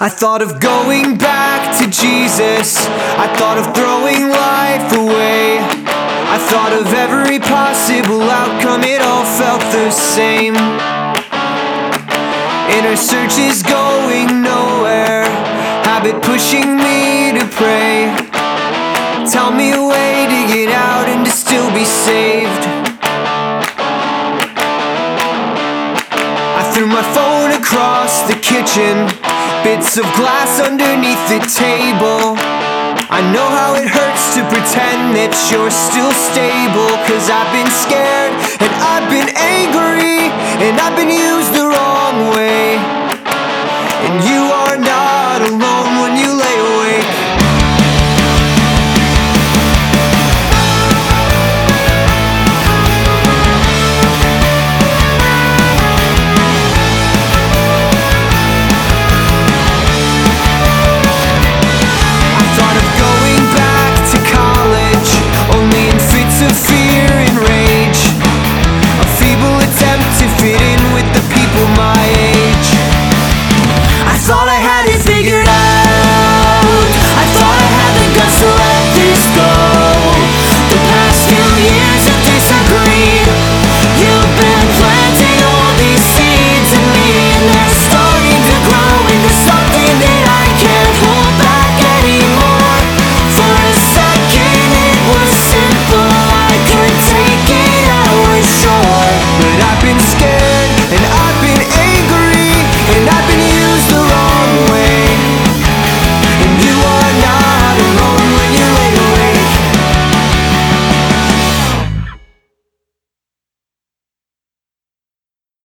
I thought of going back to Jesus. I thought of throwing life away. I thought of every possible outcome. It all felt the same. Inner search is going nowhere. Habit pushing me to pray. Tell me a way to get out and to still be saved. I threw my phone across the kitchen, bits of glass underneath the table. I know how it hurts to pretend that you're still stable, 'cause I've been scared and I've been angry and I've been used the wrong way. And you